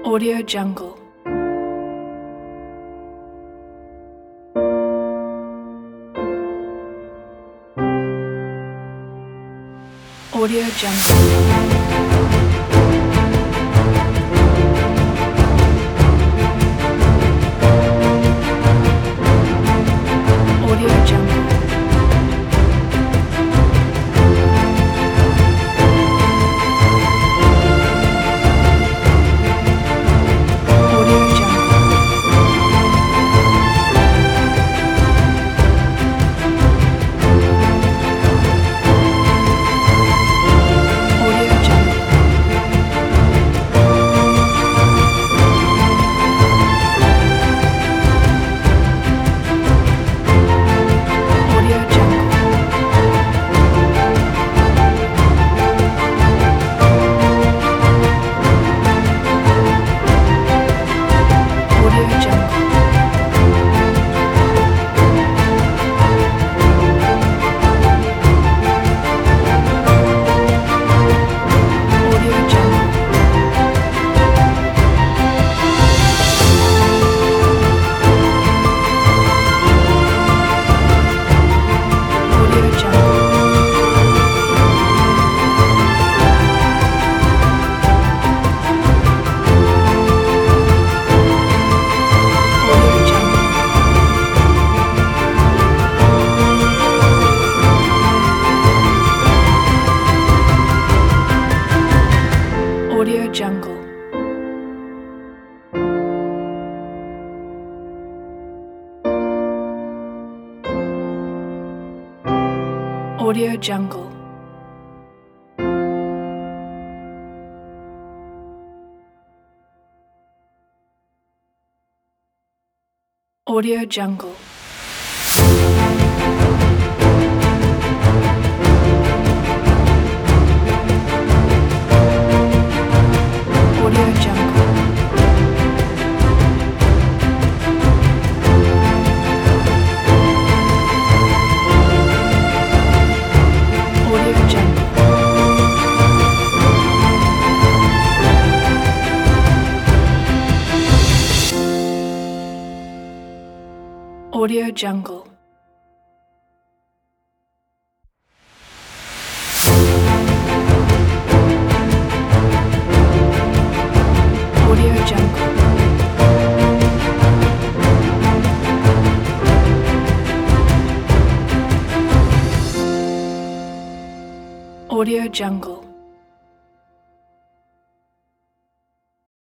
Audio Jungle. Audio Jungle. Audio Jungle. Audio Jungle. Audio Jungle. Audio Jungle. Audio Jungle. Audio Jungle. Audio Jungle. Audio Jungle. Audio Jungle. Audio Jungle. Audio Jungle. Audio Jungle. Audio Jungle. Audio Jungle. Audio Jungle. Audio Jungle.